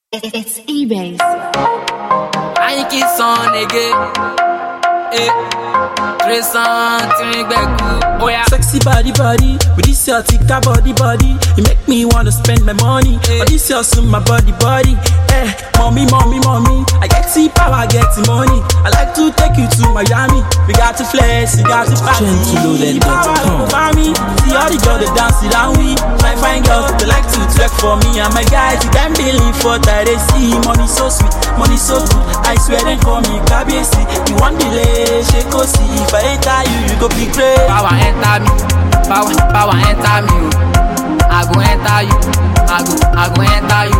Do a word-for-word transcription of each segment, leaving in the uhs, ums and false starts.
It's eBay. I ain't kiss on again. Eh, Tresant, Ringbeku. Oh yeah. Sexy body body, with this your tika body body, you make me wanna spend my money. Eh. But this your soon my body body. Eh, mommy mommy mommy, I get the power, I get the money. I like to take you to Miami. We got to flex, we got to party. The power over me. See all the girls they dance it and we. My fine girls they like to twerk for me and my guys. You can't believe what I they see. Money so sweet, money so good. I swear they call me Kabiyesi. You want delay, shake or see. If I enter you, you go be great. Power enter me, power, power enter me. oh. I go enter you, I go, I go enter you.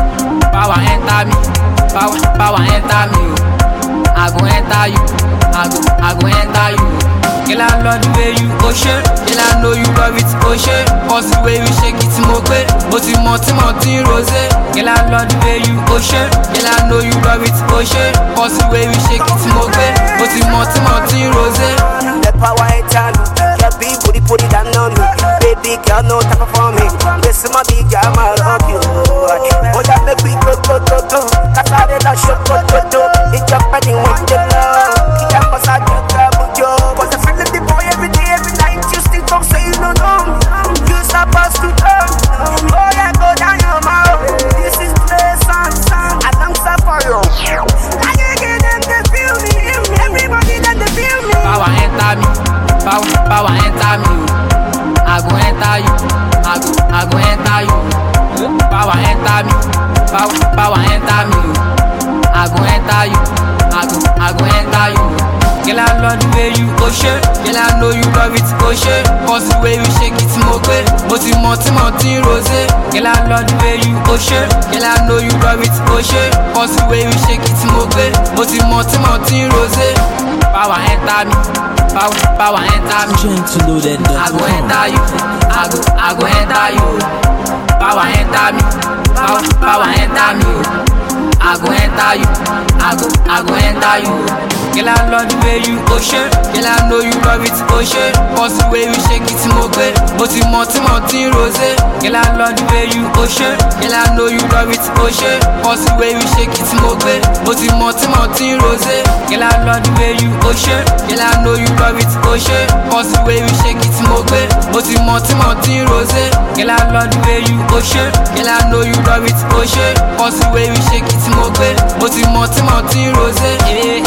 Power enter me, power, power enter me. oh. I go enter you, I go, I go enter you. Girl, I love the way you go shake. Girl, I know you love it, go shake. Cause the way you shake it, mo pe. Oti moti moti rose. Girl, I love the way you go shake. Girl, I know you love it, go shake. Cause the way you shake it, mo pe. Oti moti moti rose. The power enter me. Your big booty put it down on me. Baby girl, no time for me. This is my big girl, my love you. Oh, that make me go go go go. Cause I did not show go go go. It's your body with the love. It's your massage, your trouble, yo. Cause I feel like the boy every day, every night. You still don't say you don't know. You supposed to turn. Oh, yeah, go down your mouth. This is the sun, sun. I don't suffer you. I can get them to feel me. Everybody that they feel me. Power enter me, power, power enter me. oh. I go enter you, I go, I go enter you. Power enter me, power, power enter me. oh. I go enter you, I go, I go enter you. Girl, I love the way you go shake. Girl, I know you love it, go shake. Cause the way you shake it, mo pe. Oti moti moti rose. Girl, I love the way you go shake. Girl, I know you love it, go shake. Cause the way you shake it, mo pe. Oti moti moti rose. Power enter me, power, power enter me. Gentleloaded I go enter you, I go, I go enter you. Power enter me, power, power enter me. I go enter you, I go, I go enter you. Girl, I love the way you go shake. Girl, I know you love it, go shake. Cause the way you shake it, mo pe. Oti moti moti rose. Girl, I love the way you go shake. Girl, I know you love it, go shake. Cause the way you shake it, mo pe. Oti moti moti rose. Girl, I love the way you go shake. Girl, I know you love it, go shake. Cause the way you shake it, mo pe. Oti moti moti rose. Girl, I love the way you go shake. Girl, I know you love it, go shake. Cause the way you shake it, mo pe. Oti moti moti rose. Yeah.